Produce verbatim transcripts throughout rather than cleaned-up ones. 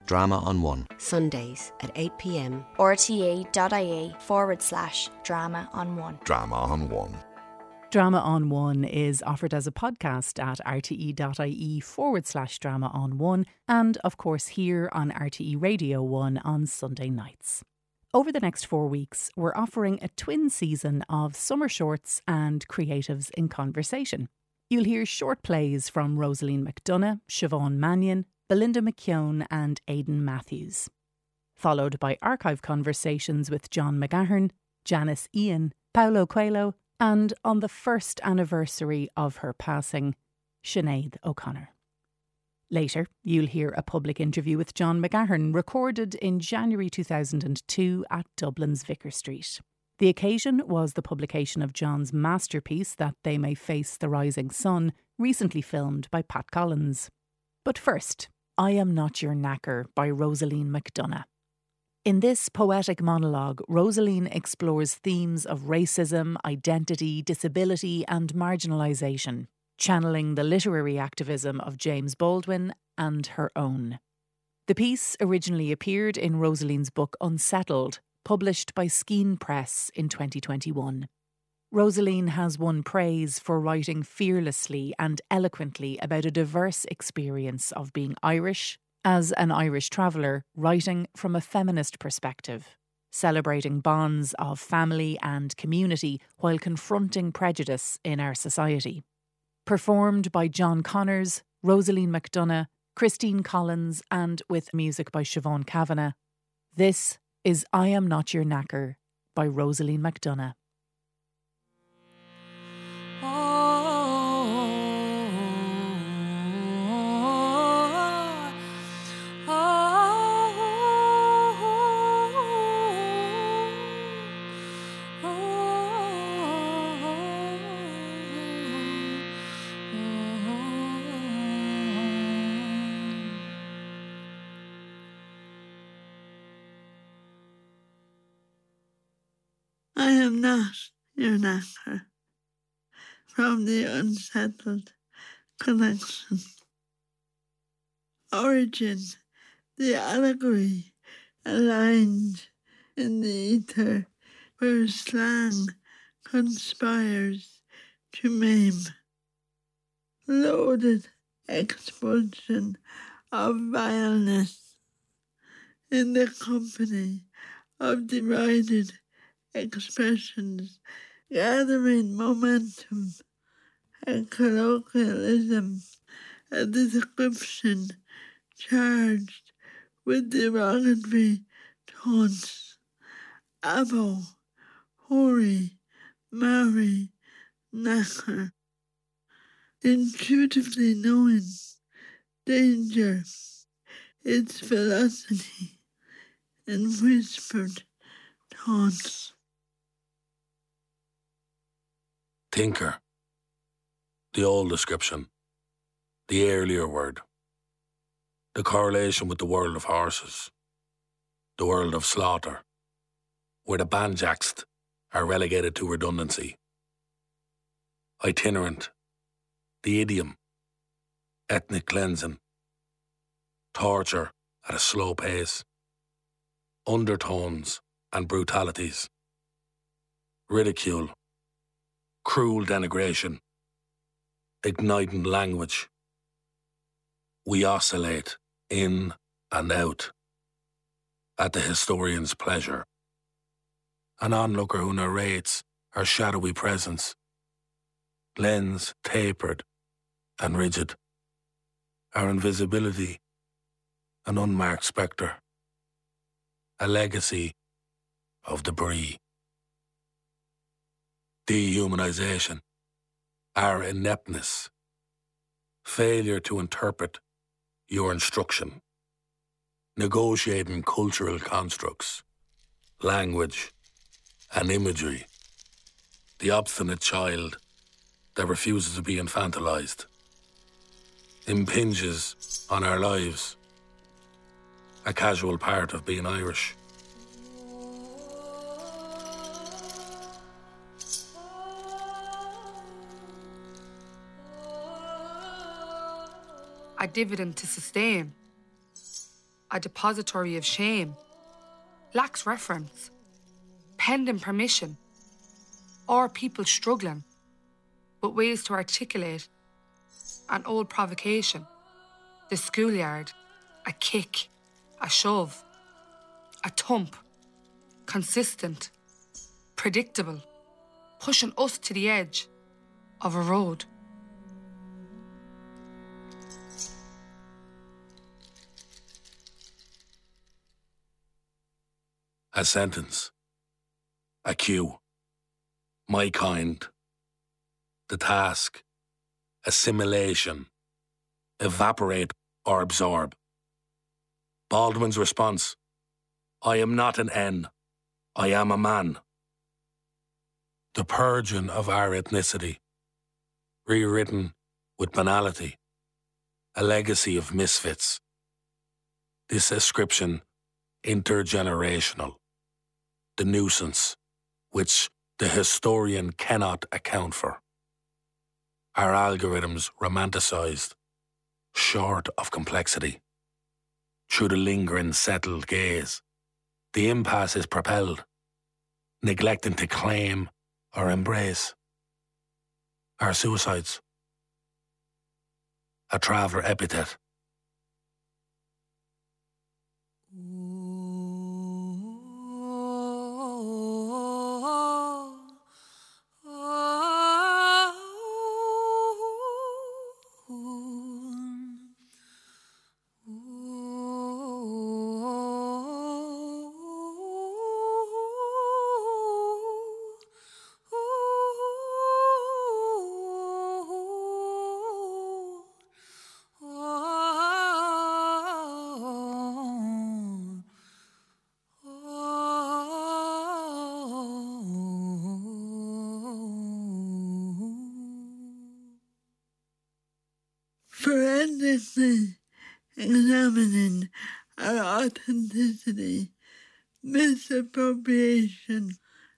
Drama on One. Sundays at eight p.m. rte.ie forward slash drama on one. Drama on One. Drama on One is offered as a podcast at rte.ie forward slash drama on one and, of course, here on R T E Radio one on Sunday nights. Over the next four weeks, we're offering a twin season of summer shorts and creatives in conversation. You'll hear short plays from Rosaleen McDonagh, Siobhan Mannion, Belinda McKeown and Aidan Matthews, followed by archive conversations with John McGahern, Janice Ian, Paulo Coelho, and on the first anniversary of her passing, Sinead O'Connor. Later, you'll hear a public interview with John McGahern recorded in January two thousand two at Dublin's Vicar Street. The occasion was the publication of John's masterpiece That They May Face the Rising Sun, recently filmed by Pat Collins. But first, I Am Not Your Knacker by Rosaleen McDonagh. In this poetic monologue, Rosaleen explores themes of racism, identity, disability and marginalisation, channeling the literary activism of James Baldwin and her own. The piece originally appeared in Rosaleen's book Unsettled, published by Skene Press in twenty twenty-one. Rosaleen has won praise for writing fearlessly and eloquently about a diverse experience of being Irish, as an Irish traveller writing from a feminist perspective, celebrating bonds of family and community while confronting prejudice in our society. Performed by John Connors, Rosaleen McDonagh, Christine Collins and with music by Siobhan Kavanagh, this is I Am Not Your Knacker by Rosaleen McDonagh. I am not your knacker. From the Unsettled collection. Origin, the allegory, aligned in the ether where slang conspires to maim. Loaded expulsion of vileness in the company of derided expressions gathering momentum and colloquialism, a description charged with derogatory taunts. Abo, hoary, Maori, knacker. Intuitively knowing danger, its velocity in whispered taunts. Tinker. The old description. The earlier word. The correlation with the world of horses. The world of slaughter. Where the banjaxed are relegated to redundancy. Itinerant. The idiom. Ethnic cleansing. Torture at a slow pace. Undertones and brutalities. Ridicule. Cruel denigration, igniting language. We oscillate in and out at the historian's pleasure. An onlooker who narrates our shadowy presence, lens tapered and rigid, our invisibility, an unmarked spectre, a legacy of debris. Dehumanization, our ineptness, failure to interpret your instruction, negotiating cultural constructs, language and imagery, the obstinate child that refuses to be infantilized, impinges on our lives, a casual part of being Irish. A dividend to sustain. a depository of shame, lacks reference, penned in permission, or people struggling with ways to articulate an old provocation, the schoolyard, a kick, a shove, a thump, consistent, predictable, pushing us to the edge of a road. A sentence. A cue. My kind. The task. Assimilation. Evaporate or absorb. Baldwin's response. I am not an N. I am a man. The purging of our ethnicity. Rewritten with banality. A legacy of misfits. This ascription intergenerational. The nuisance, which the historian cannot account for. Our algorithms romanticised, short of complexity. Through the lingering settled gaze, the impasse is propelled, neglecting to claim or embrace. Our suicides. A traveller epithet. Forensically examining our authenticity, misappropriation,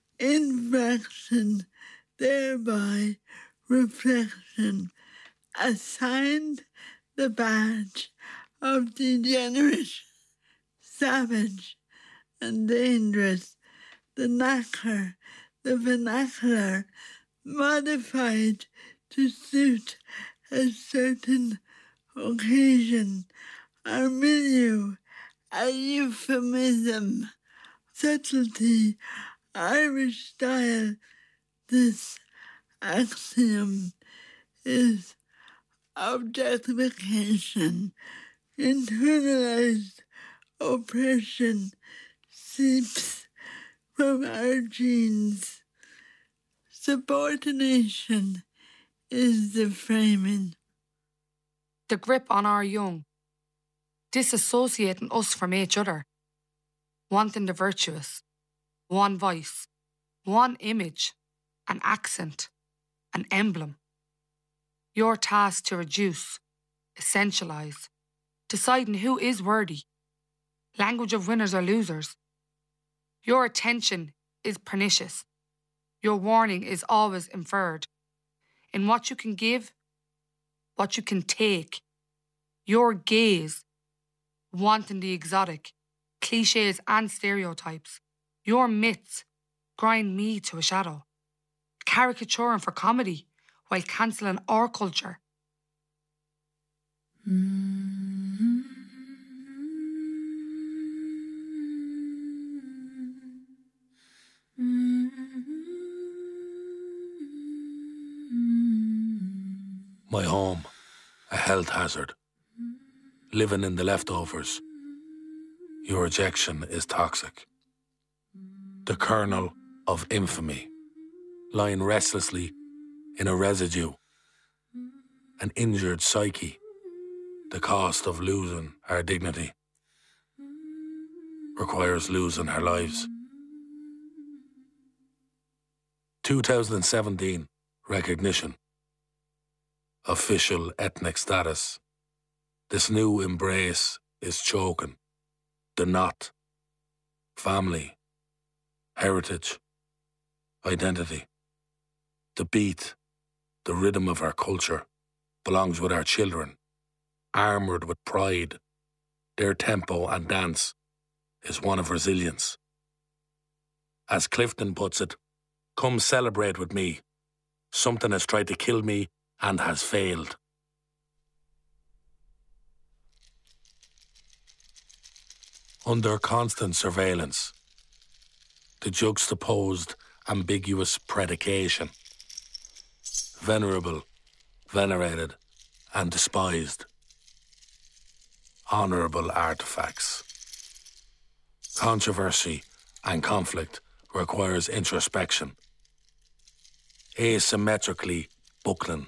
infraction, thereby reflection, assigned the badge of degenerate, savage, and dangerous, the knacker, the vernacular, modified to suit a certain occasion, our milieu, a euphemism, subtlety, Irish style. This axiom is objectification, internalized oppression seeps from our genes. Subordination is the framing. The grip on our young, disassociating us from each other, wanting the virtuous, one voice, one image, an accent, an emblem. Your task to reduce, essentialise, deciding who is worthy, language of winners or losers. Your attention is pernicious. Your warning is always inferred. In what you can give, what you can take, your gaze, wanting the exotic, cliches and stereotypes, your myths grind me to a shadow, caricaturing for comedy while cancelling our culture. Mm-hmm. My home, a health hazard. Living in the leftovers. Your rejection is toxic. The kernel of infamy, lying restlessly in a residue. An injured psyche, the cost of losing our dignity. Requires losing our lives. twenty seventeen recognition. Official ethnic status. This new embrace is choking. The knot. Family. Heritage. Identity. The beat, the rhythm of our culture, belongs with our children, armoured with pride, their tempo and dance is one of resilience. As Clifton puts it, come celebrate with me. Something has tried to kill me and has failed. Under constant surveillance, the juxtaposed, ambiguous predication, venerable, venerated, and despised, honourable artefacts. Controversy and conflict requires introspection, asymmetrically buckling,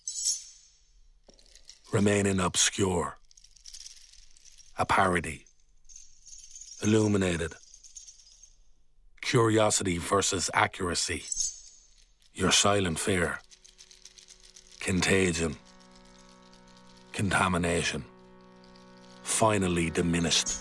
remaining obscure, a parody, illuminated, curiosity versus accuracy, your silent fear, contagion, contamination, finally diminished.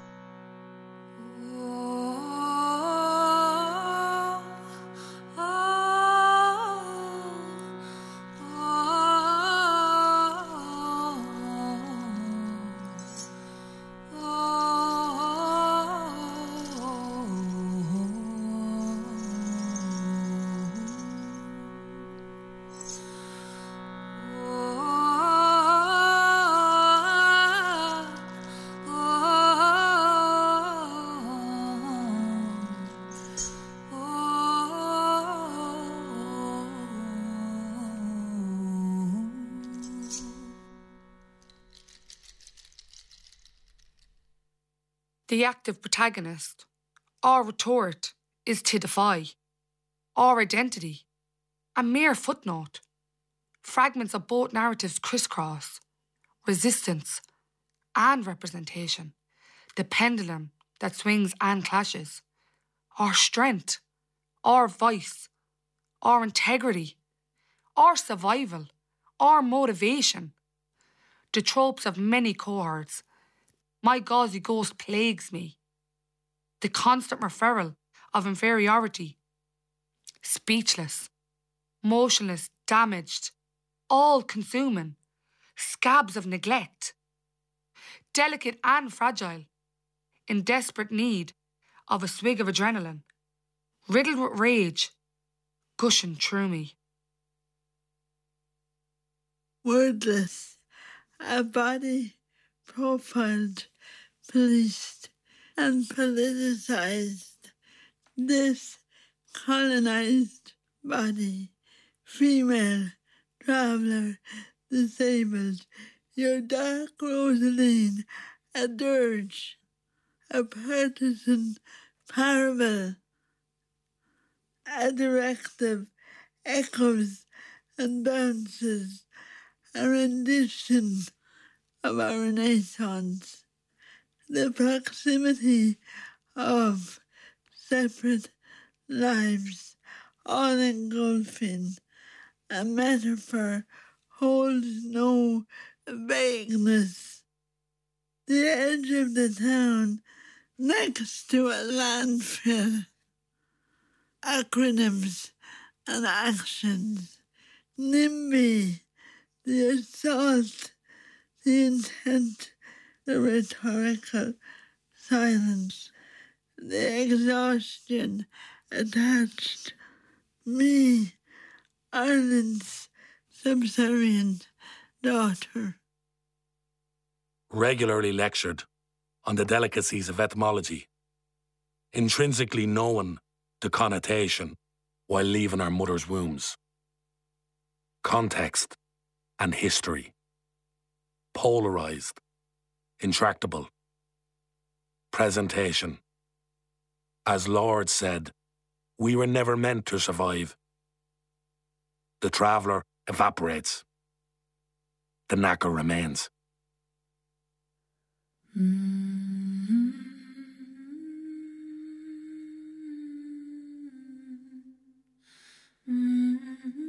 The active protagonist, our retort, is to defy. Our identity, a mere footnote. Fragments of both narratives crisscross. Resistance and representation. The pendulum that swings and clashes. Our strength, our voice, our integrity, our survival, our motivation. The tropes of many cohorts. My gauzy ghost plagues me. The constant referral of inferiority. Speechless, motionless, damaged, all-consuming, scabs of neglect. Delicate and fragile, in desperate need of a swig of adrenaline. Riddled with rage, gushing through me. Wordless, a body profiled, policed and politicized. This colonized body, female, traveller, disabled, your dark Rosaline, a dirge, a partisan parable, a directive, echoes and bounces, a rendition of our Renaissance, the proximity of separate lives, all engulfing, a metaphor holds no vagueness. The edge of the town next to a landfill, acronyms and actions, NIMBY, the assault, the intent, the rhetorical silence, the exhaustion attached. Me, Ireland's subservient daughter. Regularly lectured on the delicacies of etymology, intrinsically knowing the connotation while leaving our mother's wombs. Context and history. Polarized, intractable. Presentation. As Lord said, we were never meant to survive. The traveller evaporates. The knacker remains. Mm-hmm. Mm-hmm.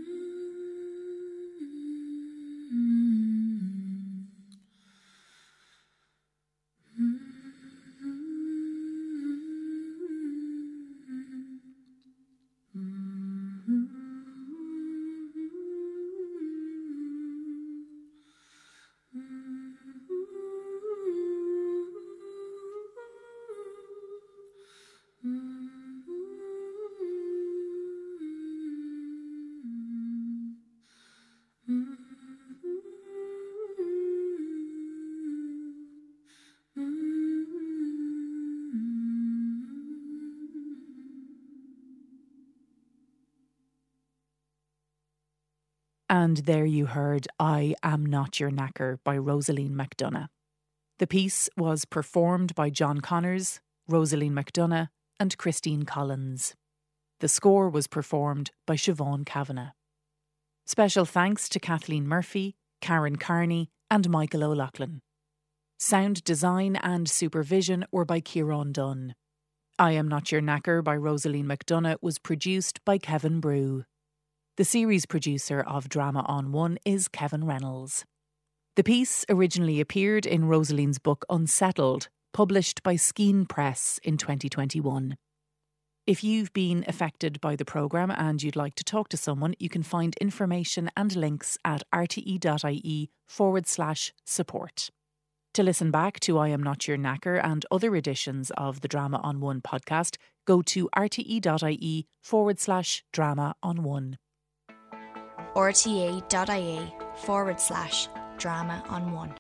And there you heard I Am Not Your Knacker by Rosaleen McDonagh. The piece was performed by John Connors, Rosaleen McDonagh and Christine Collins. The score was performed by Siobhan Kavanagh. Special thanks to Kathleen Murphy, Karen Carney and Michael O'Loughlin. Sound design and supervision were by Kieran Dunn. I Am Not Your Knacker by Rosaleen McDonagh was produced by Kevin Brew. The series producer of Drama on One is Kevin Reynolds. The piece originally appeared in Rosaleen's book Unsettled, published by Skeen Press in twenty twenty-one. If you've been affected by the programme and you'd like to talk to someone, you can find information and links at rte.ie forward slash support. To listen back to I Am Not Your Knacker and other editions of the Drama on One podcast, go to rte.ie forward slash drama on one. rte.ie forward slash drama on one.